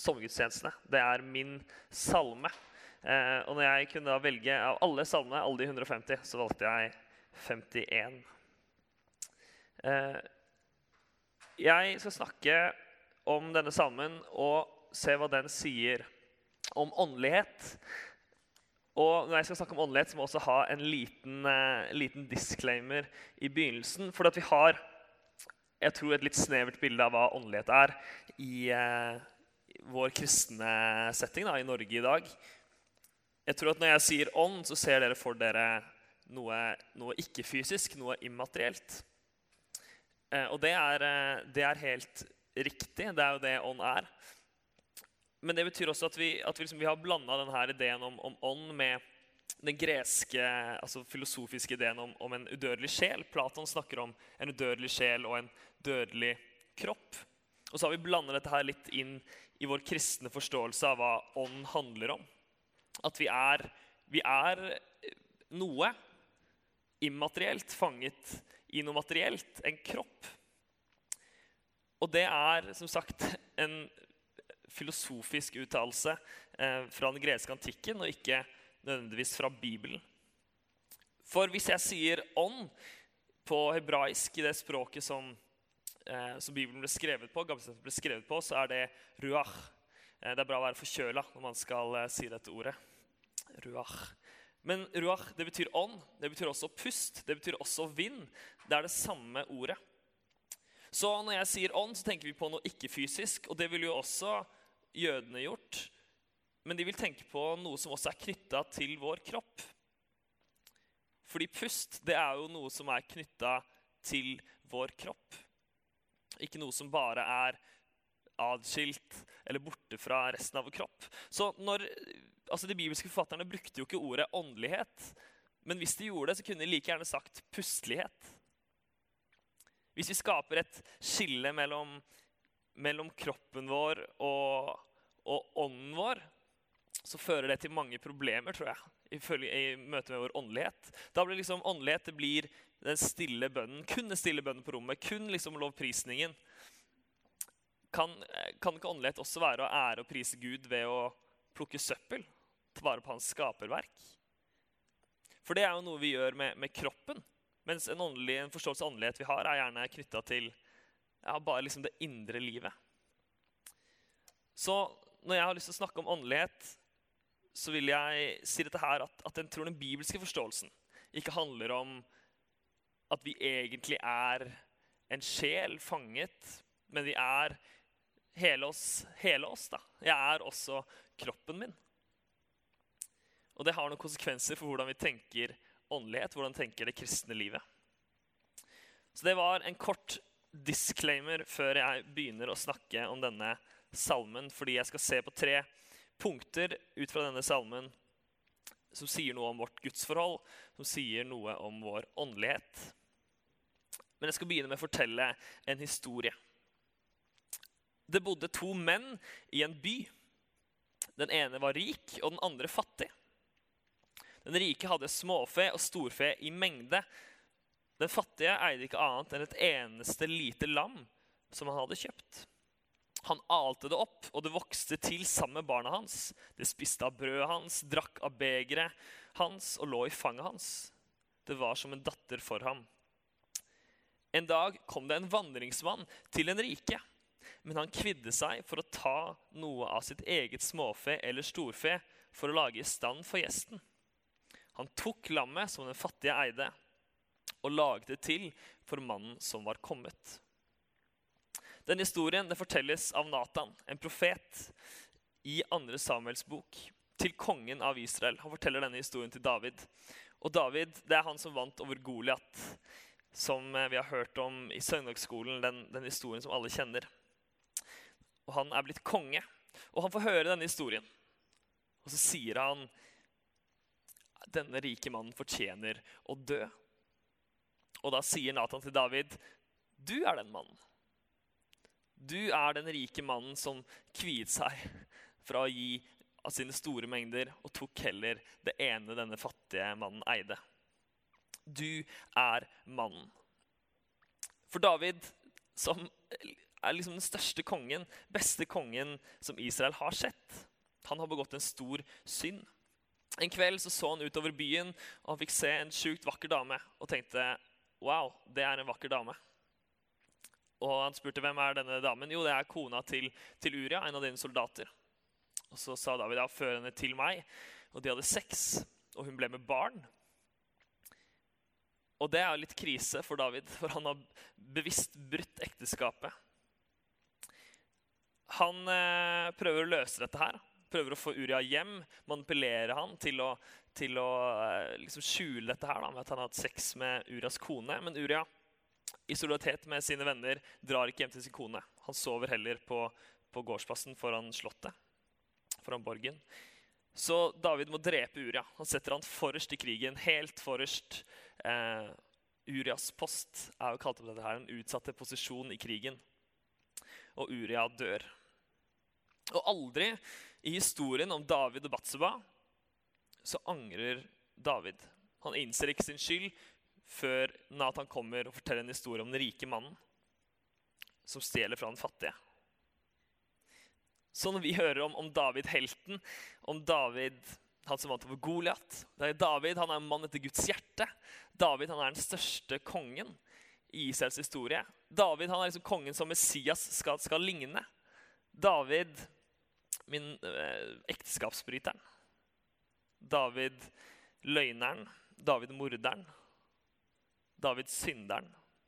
sommergudstjenestene. Det min salme. Og når jeg kunne da velge av alle salmene, alle de 150, så valgte jeg 51. Jeg skal snakke om denne salmen og se hva den sier om åndelighet. Og når jeg skal snakke om åndelighet, så må jeg også ha en liten disclaimer i begynnelsen. For at vi har, jeg tror, et litt snevert bilde av hva åndelighet i vår kristne setting da, i Norge i dag. Jeg tror at når jeg sier ånd, så ser dere for dere noe ikke-fysisk, noe immaterielt. Og det helt riktig, det jo det ånd Men det betyr også at vi har blandet denne ideen om ånd med den greske, altså filosofiske ideen om en udødelig sjel. Platon snakker om en udødelig sjel og en dødelig kropp. Og så har vi blandet dette her litt inn i vår kristne forståelse av hva ånd handler om. At vi noe immaterielt fanget i noe materielt, en kropp. Og det som sagt, en filosofisk uttalelse fra den greske antikken, og ikke nødvendigvis fra Bibelen. For hvis jeg sier ånd på hebraisk, i det språket som Bibelen ble skrevet på, Gammeltestamentet ble skrevet på, så det ruach. Det bra å være forkjøla når man skal si dette ordet. Ruach. Men ruach, det betyr ånd, det betyr også pust, det betyr også vind. Det det samme ordet. Så når jeg sier ånd, så tenker vi på noe ikke-fysisk, og det vil jo også jødene gjort. Men de vil tenke på noe som også knyttet til vår kropp. Fordi pust, det jo noe som knyttet til vår kropp. Ikke noe som bare adskilt eller borte fra resten av vår kropp. Så de bibelske forfatterne brukte jo ikke ordet åndelighet, men hvis de gjorde det, så kunne de like gjerne sagt pustlighet. Hvis vi skaper et skille mellom kroppen vår og ånden vår, så fører det til mange problemer, tror jeg, i møte med vår åndelighet. Da blir åndelighet, det blir den stille bønnen, kun den stille bønnen på rommet, kun lovprisningen. Kan ikke åndelighet også være å ære og prise Gud ved å plukke søppel, ta vare på hans skaperverk? For det jo noe vi gjør med kroppen, mens en forståelse av åndelighet vi har gjerne knyttet til bare det indre livet. Så når jeg har lyst til å snakke om åndelighet, så vil jeg si dette her, at jeg tror den bibelske forståelsen ikke handler om at vi egentlig en sjel fanget, men vi hele oss da. Jeg også kroppen min. Og det har noen konsekvenser for hvordan vi tenker åndelighet, hvordan vi tenker det kristne livet. Så det var en kort disclaimer før jeg begynner å snakke om denne salmen, fordi jeg skal se på 3 punkter ut fra denne salmen som sier noe om vårt gudsforhold, som sier noe om vår åndelighet. Men jeg skal begynne med å fortelle en historie. Det bodde 2 menn i en by. Den ene var rik, og den andre fattig. Den rike hadde småfe og storfe i mengde. Den fattige eide ikke annet enn et eneste lite lam som han hadde kjøpt. Han alte det opp, og det vokste til sammen med barna hans. Det spiste av brødet hans, drakk av begeret hans og lå i fanget hans. Det var som en datter for ham. En dag kom det en vandringsmann til den rike, men han kvidde seg for å ta noe av sitt eget småfe eller storfe for å lage i stand for gjesten. Han tok lammet som den fattige eide, og laget det til for mannen som var kommet. Denne historien fortelles av Nathan, en profet i 2. Samuels bok, til kongen av Israel. Han forteller denne historien til David. Og David, det han som vant over Goliat, som vi har hørt om i søndagsskolen, den historien som alle kjenner. Og han blitt konge, og han får høre denne historien. Og så sier han, denne rike mannen fortjener å dø. Og da sier Nathan til David, du den mannen. Du den rike mannen som kviet seg fra å gi av sine store mengder, og tok heller det ene denne fattige mannen eide. Du mannen. For David, som er liksom den største kongen, beste kongen som Israel har sett. Han har begått en stor synd. En kveld så han utover byen, og han fikk se en sjukt vakker dame, og tenkte, wow, det er en vakker dame. Og han spurte, hvem er denne damen? Jo, det er kona til Uria, en av dine soldater. Og så sa David, ja, før henne til meg, og de hadde sex, og hun ble med barn. Og det er jo litt krise for David, for han har bevisst brutt ekteskapet. Han prøver å løse dette her, prøver å få Uria hjem, manipulere han til å liksom skjule dette her da, med at han har hatt sex med Urias kone. Men Uria, i solidaritet med sine venner, drar ikke hjem til sin kone. Han sover heller på gårdsplassen foran slottet, foran borgen. Så David må drepe Uria. Han setter han forrest i krigen, helt forrest. Urias post er jo kalt opp dette her, en utsatte posisjon i krigen. Og Uria dør. Og aldri i historien om David og Batseba så angrer David. Han innser ikke sin skyld før Nathan kommer og forteller en historie om den rike mannen som stjeler fra den fattige. Så når vi hører om David helten, om David, han som vant over Goliat, det er David, han er en mann etter Guds hjerte. David, han er den største kongen i Israels historie. David, han er liksom kongen som Messias skal ligne. David, min ekteskapsbryteren. David, løgneren. David, morderen. David, synderen.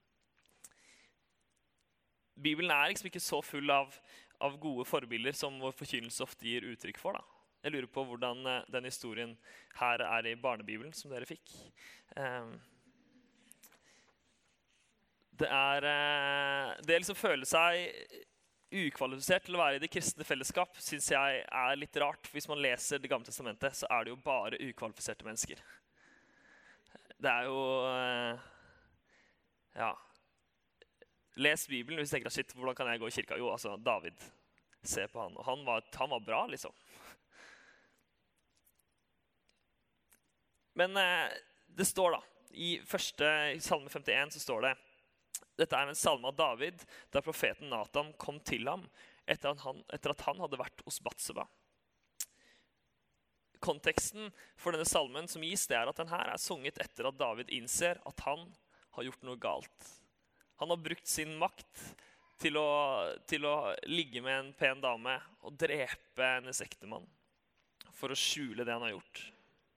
Bibelen er liksom ikke så full av gode forbilder som vår forkynnelse ofte gir uttrykk for. Da. Jeg lurer på hvordan den historien her er i barnebibelen som dere fikk. Det liksom føler seg ukvalifisert til å være i det kristne fellesskap, synes jeg er litt rart. Hvis man leser Det gamle testamentet, så er det jo bare ukvalifiserte mennesker. Det er jo, ja. Les Bibelen hvis du tenker, shit, hvordan kan jeg gå i kirka? Jo, altså, David, se på han. Og han var bra, liksom. Men det står da, i Salme 51 så står det, dette er en salme av David, da profeten Nathan kom til ham etter at han hadde vært hos Batseba. Konteksten for denne salmen som gis, det er at den her er sunget etter at David innser at han har gjort noe galt. Han har brukt sin makt til å ligge med en pen dame og drepe hennes ektemann for å skjule det han har gjort.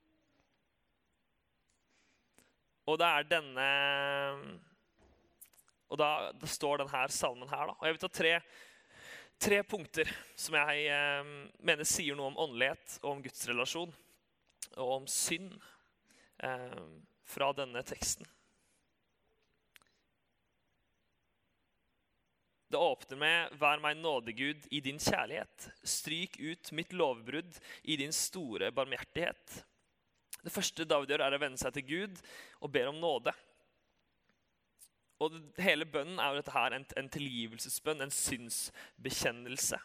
Og det er denne... Og da står denne salmen her. Da. Og jeg vil ta tre punkter som jeg mener sier noe om åndelighet og om Guds relasjon og om synd fra denne teksten. Det åpner med, vær meg nådegud i din kjærlighet. Stryk ut mitt lovbrudd i din store barmhjertighet. Det første David gjør er å vende seg til Gud og ber om nåde. Og hele bønnen er jo dette her, en tilgivelsesbønn, en synsbekjennelse.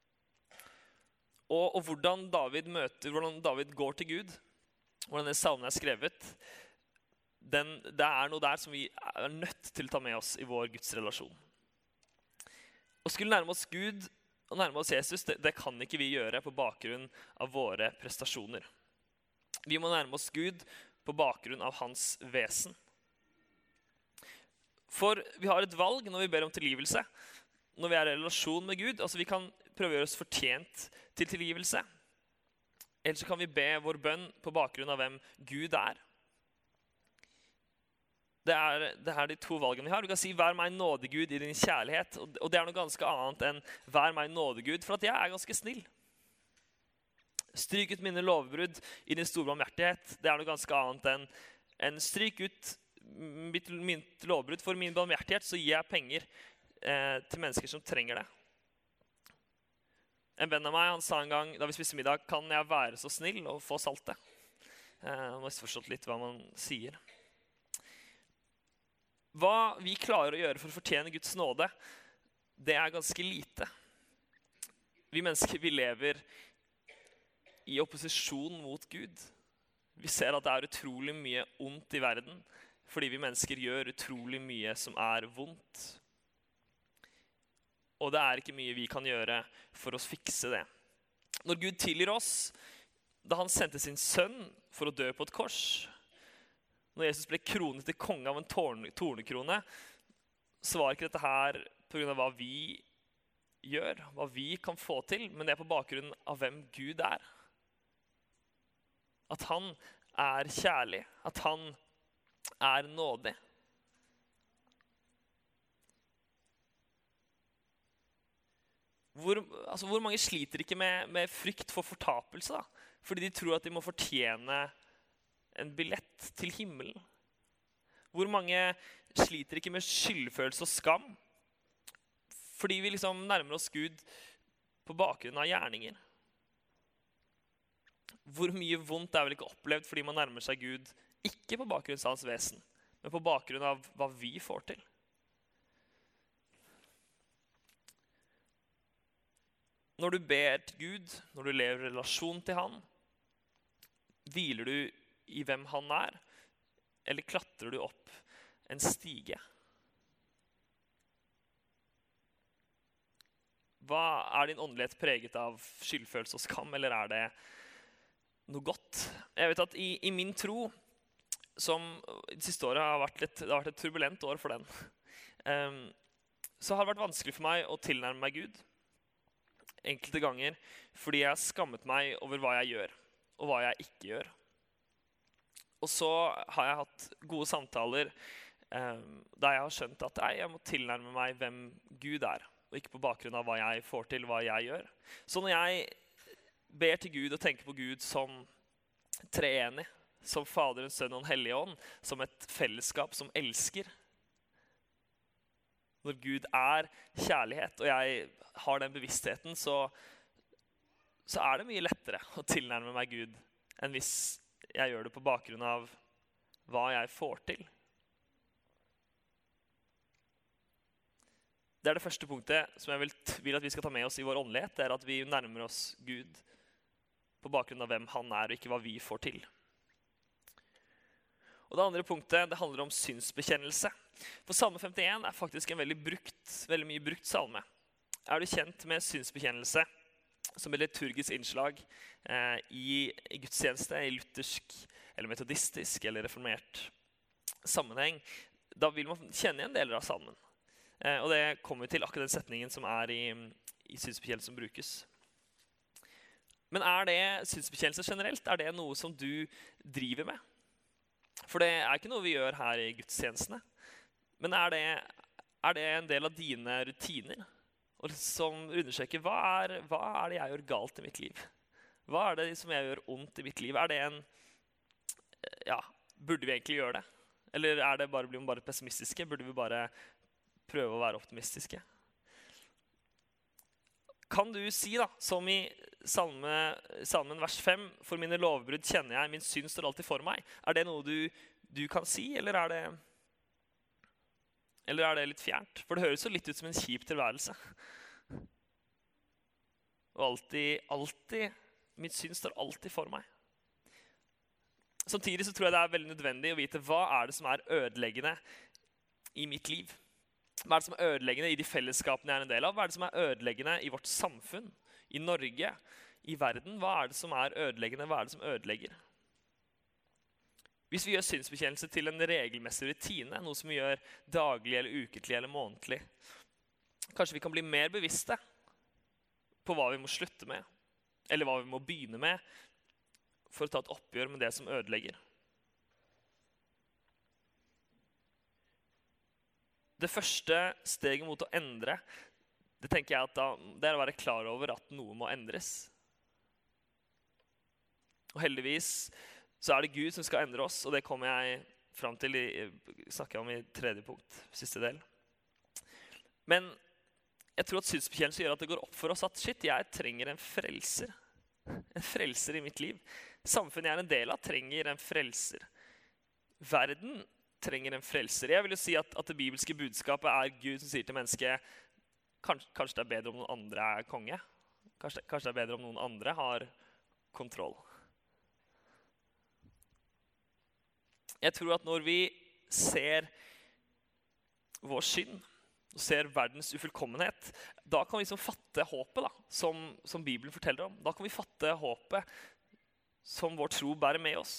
Og hvordan David går til Gud, hvordan den salmen er skrevet, det er noe der som vi er nødt til å ta med oss i vår Guds relasjon. Å skulle nærme oss Gud og nærme oss Jesus, det kan ikke vi gjøre på bakgrunn av våre prestasjoner. Vi må nærme oss Gud på bakgrunn av hans vesen. For vi har et valg når vi ber om tilgivelse, når vi er i relasjon med Gud. Altså vi kan prøve å gjøre oss fortjent til tilgivelse. Eller så kan vi be vår bønn på bakgrunn av hvem Gud er. Det er de to valgene vi har. Du kan si, vær meg nådegud i din kjærlighet. Og det er noe ganske annet enn vær meg nådegud, for at jeg er ganske snill. Stryk ut mine lovbrudd i din store barmhjertighet. Det er noe ganske annet enn stryk ut mitt lovbrudd for min barmhjertighet, så gir jeg penger til mennesker som trenger det. En venn av meg, han sa en gang, da vi spiste middag, kan jeg være så snill og få saltet? Han har misforstått litt hva man sier. Hva vi klarer å gjøre for å fortjene Guds nåde, det er ganske lite. Vi mennesker, vi lever i opposisjon mot Gud. Vi ser at det er utrolig mye ondt i verden, fordi vi mennesker gjør utrolig mye som er vondt. og det er ikke mye vi kan gjøre for å fikse det. Når Gud tilgir oss, da han sendte sin sønn for å dø på et kors, når Jesus ble kronet til konge av en tornekrone, så var ikke dette her på grunn av hva vi gjør, hva vi kan få til, men det er på bakgrunn av hvem Gud er. At han er kjærlig, at han er nådig. Hvor mange sliter ikke med frykt for fortapelse da? Fordi de tror at de må fortjene en billett til himmelen. Hvor mange sliter ikke med skyldfølelse og skam? Fordi vi liksom nærmer oss Gud på bakgrunn av gjerninger. Hvor mye vondt er vel ikke opplevd fordi man nærmer seg Gud, ikke på bakgrunn av hans vesen, men på bakgrunn av hva vi får til. Når du ber til Gud, når du lever i relasjon til han, hviler du i hvem han er, eller klatrer du opp en stige? Hva er din åndelighet preget av skyldfølelse og skam, eller er det noe godt? Jeg vet at i min tro, som de siste året har vært et turbulent år for den, så har det vært vanskelig for meg å tilnærme meg Gud. Enkelte ganger fordi jeg har skammet meg over hva jeg gjør, og hva jeg ikke gjør. Og så har jeg hatt gode samtaler der jeg har skjønt at jeg må tilnærme meg hvem Gud er, og ikke på bakgrunn av hva jeg får til, hva jeg gjør. Så når jeg ber til Gud og tenker på Gud som treenig, som Faderen, Sønnen og Den hellige ånd, som et fellesskap som elsker, når Gud er kjærlighet, og jeg har den bevisstheten, så er det mye lettere å tilnærme meg Gud enn hvis jeg gjør det på bakgrunn av hva jeg får til. Det er det første punktet som jeg vil at vi skal ta med oss i vår åndelighet, det er at vi nærmer oss Gud på bakgrunn av hvem han er, og ikke hva vi får til. Og det andre punktet, det handler om synsbekjennelse. For Salme 51 er faktisk en veldig mye brukt salme. Er du kjent med synsbekjennelse som et liturgisk innslag i gudstjeneste, i luthersk, eller metodistisk, eller reformert sammenheng, da vil man kjenne igjen deler av salmen. Og det kommer til akkurat den setningen som er i synsbekjennelse som brukes. Men er det synsbekjennelse generelt? Er det noe som du driver med? For det er ikke noe vi gjør her i gudstjenestene. Men er det en del av dine rutiner? Og som undersøker, hva er det jeg gjør galt i mitt liv? Hva er det som jeg gjør ondt i mitt liv? Er det burde vi egentlig gjøre det? Eller blir vi bare pessimistiske? Burde vi bare prøve å være optimistiske? Kan du si da, som i salmen vers 5, for mine lovbrudd kjenner jeg, min synd står alltid for meg. Er det noe du kan si, eller er det litt fjernt? For det høres jo litt ut som en kjip tilværelse. Og alltid, min synd står alltid for meg. Samtidig så tror jeg det er veldig nødvendig å vite hva er det som er ødeleggende i mitt liv. Hva er det som er ødeleggende i de fellesskapene jeg er en del av? Hva er det som er ødeleggende i vårt samfunn, i Norge, i verden? Hva er det som er ødeleggende? Hva er det som ødelegger? Hvis vi gjør synsbekjennelse til en regelmessig rutine, noe som vi gjør daglig eller ukentlig eller månedlig, kanskje vi kan bli mer bevisste på hva vi må slutte med, eller hva vi må begynne med, for å ta et oppgjør med det som ødelegger. Det første steget mot å endre, det tenker jeg at det er å være klar over at noe må endres. Og heldigvis så er det Gud som skal endre oss, og det kommer jeg frem til snakker jeg om i tredje punkt, siste del. Men jeg tror at synsbekjennelse gjør at det går opp for oss at shit, jeg trenger en frelser. En frelser i mitt liv. Samfunnet jeg er en del av trenger en frelser. Verden trenger en frelser. Jeg vil jo si at det bibelske budskapet er Gud som sier til mennesket, kanskje det er bedre om noen andre er konge. Kanskje det er bedre om noen andre har kontroll. Jeg tror at når vi ser vår synd, og ser verdens ufullkommenhet, da kan vi liksom fatte håpet da, som Bibelen forteller om. Da kan vi fatte håpet som vår tro bærer med oss.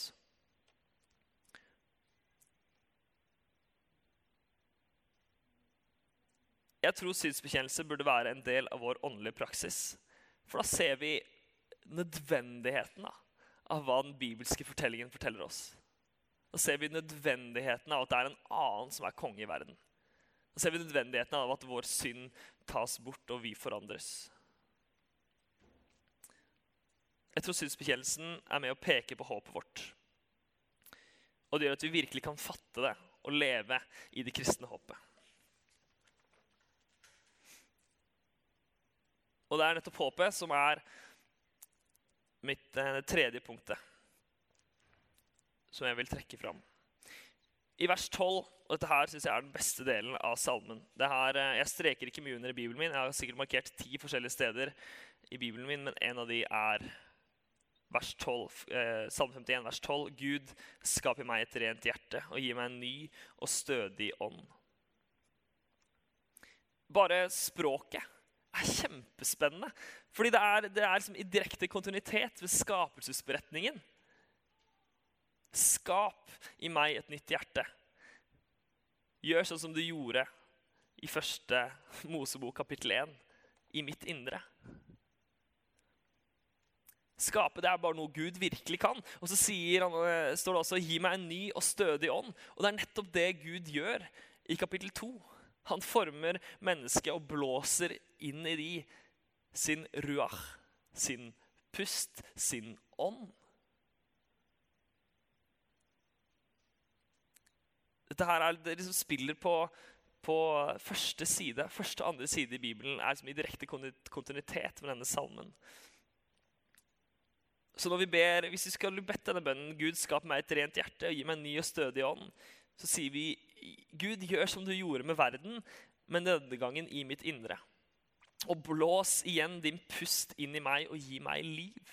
Jeg tror synsbekjennelse burde være en del av vår åndelige praksis. For da ser vi nødvendigheten av hva den bibelske fortellingen forteller oss. Da ser vi nødvendigheten av at det er en annen som er konge i verden. Da ser vi nødvendigheten av at vår synd tas bort og vi forandres. Jeg tror synsbekjennelsen er med å peke på håpet vårt. Og det gjør at vi virkelig kan fatte det og leve i det kristne håpet. Og det er nettopp håpet som er mitt tredje punktet, som jeg vil trekke fram. I vers 12, og dette her synes jeg er den beste delen av salmen. Jeg streker ikke mye under i Bibelen min. Jeg har sikkert markert 10 forskjellige steder i Bibelen min, men en av de er vers 12, Salme 51, vers 12. Gud, skap i meg et rent hjerte, og gi meg en ny og stødig ånd. Bare språket er kjempespennende, fordi det er liksom i direkte kontinuitet ved skapelsesberetningen. Skap i meg et nytt hjerte. Gjør sånn som du gjorde i første Mosebok kapittel 1, i mitt indre. Skape, det er bare noe Gud virkelig kan. Og så står det også, gi meg en ny og stødig ånd. Og det er nettopp det Gud gjør i kapittel 2. Han former mennesket og blåser inn i de sin ruach, sin pust, sin ånd. Dette her det liksom spiller på første side, første og andre side i Bibelen er som i direkte kontinuitet med denne salmen. Så når vi ber, hvis vi skal bedt denne bønnen, Gud skap meg et rent hjerte og gi meg en ny og stødig ånd, så sier vi, Gud gjør som du gjorde med verden, men denne gangen i mitt indre. Og blås igjen din pust inn i meg og gi meg liv.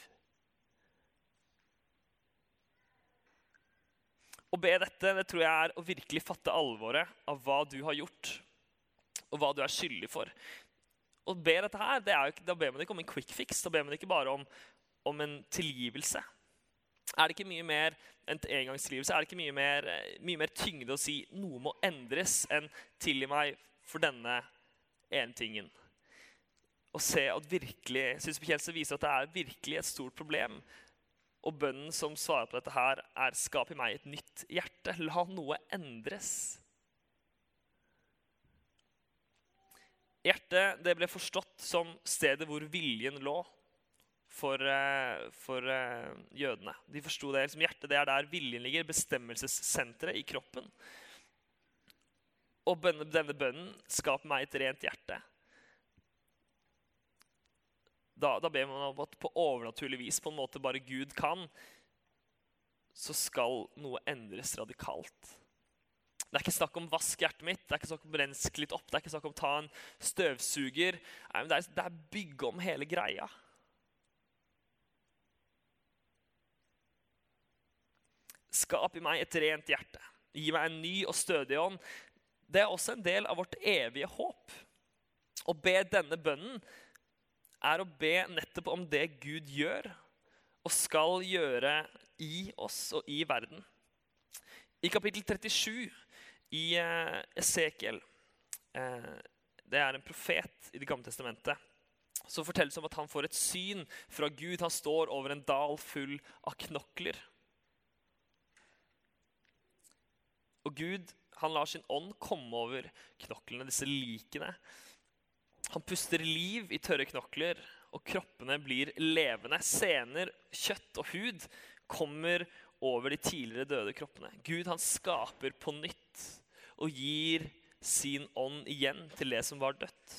Å be dette, det tror jeg er å virkelig fatte alvoret av hva du har gjort, og hva du er skyldig for. Å be dette her, da ber man ikke om en quick fix, da ber man ikke bare om en tilgivelse. Er det ikke mye mer enn engangstilgivelse? Er det ikke mye mer tyngde å si noe må endres enn tilgi meg for denne ene tingen? Og se at virkelig, synsbekjennelse viser at det er virkelig et stort problem. Og bønnen som svarer på dette her er skap i meg et nytt hjerte. La noe endres. Hjertet, det ble forstått som stedet hvor viljen lå for jødene. De forstod det som hjertet, det er der viljen ligger, bestemmelsessenteret i kroppen. Og denne bønnen, skap meg et rent hjerte. Da ber man om at på overnaturlig vis, på en måte bare Gud kan, så skal noe endres radikalt. Det er ikke snakk om vask hjertet mitt, det er ikke snakk om rensk litt opp, det er ikke snakk om ta en støvsuger. Nei, men det er bygge om hele greia. Skap i meg et rent hjerte. Gi meg en ny og stødig ånd. Det er også en del av vårt evige håp. Å be denne bønnen er å be nettopp om det Gud gjør og skal gjøre i oss og i verden. I kapittel 37 i Esekiel, det er en profet i Det gamle testamentet, så fortelles om at han får et syn fra Gud. Han står over en dal full av knokler. Og Gud, han lar sin ånd komme over knoklene, disse likene. Han puster liv i tørre knokler, og kroppene blir levende. Sener, kjøtt og hud kommer over de tidligere døde kroppene. Gud, han skaper på nytt og gir sin ånd igjen til det som var dødt.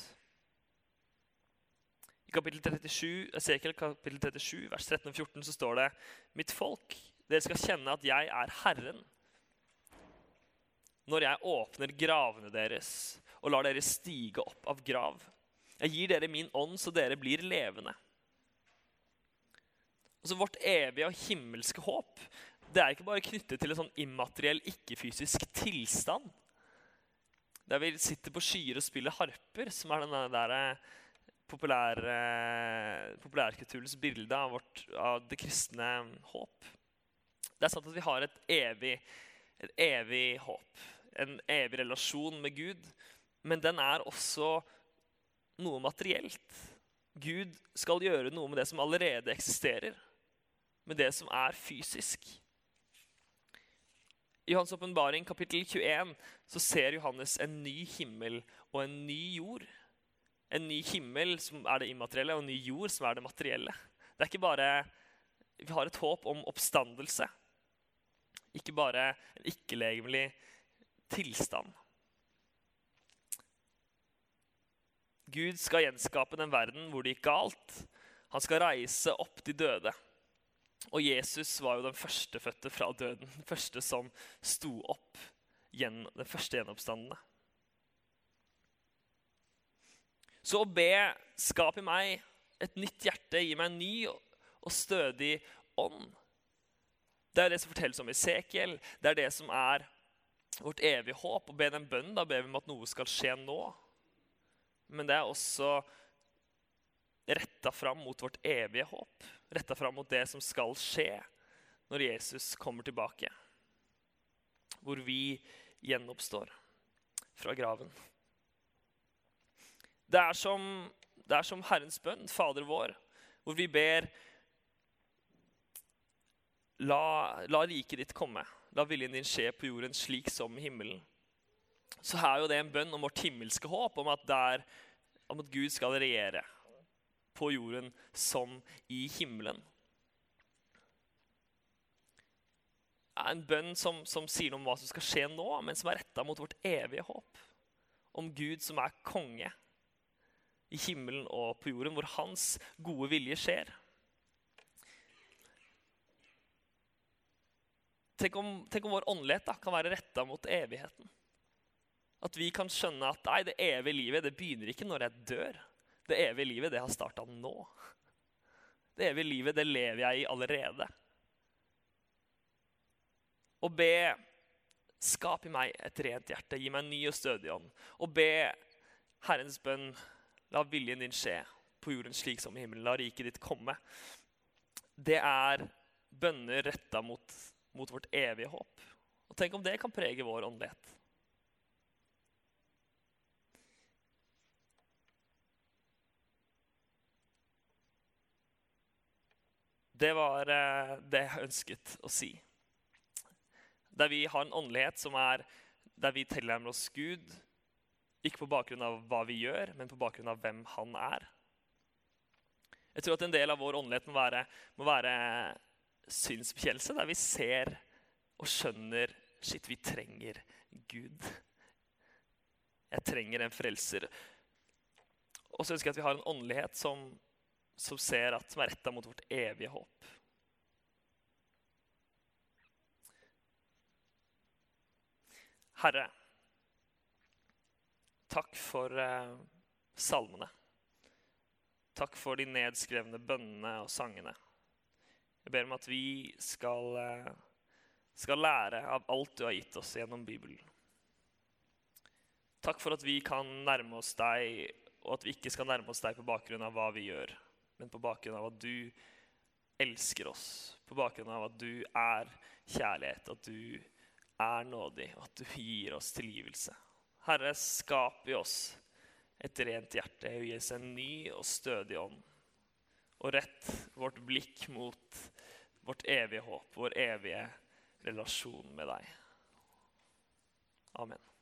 I kapittel 37, Esekiel kapittel 37, vers 13 og 14, så står det: Mitt folk, dere skal kjenne at jeg er Herren. Når jeg åpner gravene deres og lar dere stige opp av grav. Jeg gir dere min ånd så dere blir levende. Altså vårt evige og himmelske håp, det er ikke bare knyttet til en sånn immateriell, ikke-fysisk tilstand. Der vi sitter på skyer og spiller harper, som den der populærkulturens bilde av det kristne håp. Det sant at vi har et evig håp, en evig relasjon med Gud, men den også noe materielt. Gud skal gjøre noe med det som allerede eksisterer, med det som fysisk. I Johans åpenbaring, kapittel 21, så ser Johannes en ny himmel og en ny jord. En ny himmel som det immaterielle, og en ny jord som det materielle. Det ikke bare, vi har et håp om oppstandelse, ikke bare en ikke-legemlig tilstand. Gud skal gjenskape den verden hvor det gikk galt. Han skal reise opp de døde. Og Jesus var jo den førstefødte fra døden, den første som sto opp, den første gjenoppstandende. Så å be, skap i meg et nytt hjerte, gi meg en ny og stødig ånd. Det det som fortelles om Esekiel, det det som vårt evige håp. Å be den bønnen, da ber vi om at noe skal skje nå. Men det også rettet fram mot vårt evige håp. Rettet fram mot det som skal skje når Jesus kommer tilbake. Hvor vi gjenoppstår fra graven. Det som Herrens bønn, Fader vår, hvor vi ber, la riket ditt komme. La viljen din skje på jorden slik som i himmelen. Så jo det en bønn om vårt himmelske håp, om at Gud skal regjere på jorden som i himmelen. En bønn som sier noe om hva som skal skje nå, men som rettet mot vårt evige håp. Om Gud som konge i himmelen og på jorden, hvor hans gode vilje skjer. Tenk om vår åndelighet kan være rettet mot evigheten. At vi kan skjønne at det evige livet, det begynner ikke når jeg dør. Det evige livet, det har startet nå. Det evige livet, det lever jeg i allerede. Og be, skap i meg et rent hjerte, gi meg en ny og stødig ånd. Og be Herrens bønn, la viljen din skje på jorden slik som i himmelen, la riket ditt komme. Det bønner rettet mot vårt evige håp. Og tenk om det kan prege vår åndelighet. Det var det jeg ønsket å si. Der vi har en åndelighet som der vi tilnærmer oss Gud, ikke på bakgrunn av hva vi gjør, men på bakgrunn av hvem han Jeg tror at en del av vår åndelighet må være synsbekjennelse, der vi ser og skjønner, shit, vi trenger Gud. Jeg trenger en frelser. Og så ønsker jeg at vi har en åndelighet som ser som rettet mot vårt evige håp. Herre, takk for salmene. Takk for de nedskrevne bønnene og sangene. Jeg ber om at vi skal lære av alt du har gitt oss gjennom Bibelen. Takk for at vi kan nærme oss deg, og at vi ikke skal nærme oss deg på bakgrunn av hva vi gjør, men på bakgrunn av at du elsker oss, på bakgrunn av at du kjærlighet, at du nådig, og at du gir oss tilgivelse. Herre, skap i oss et rent hjerte, og gi oss en ny og stødig ånd, og rett vårt blikk mot vårt evige håp, vår evige relasjon med deg. Amen.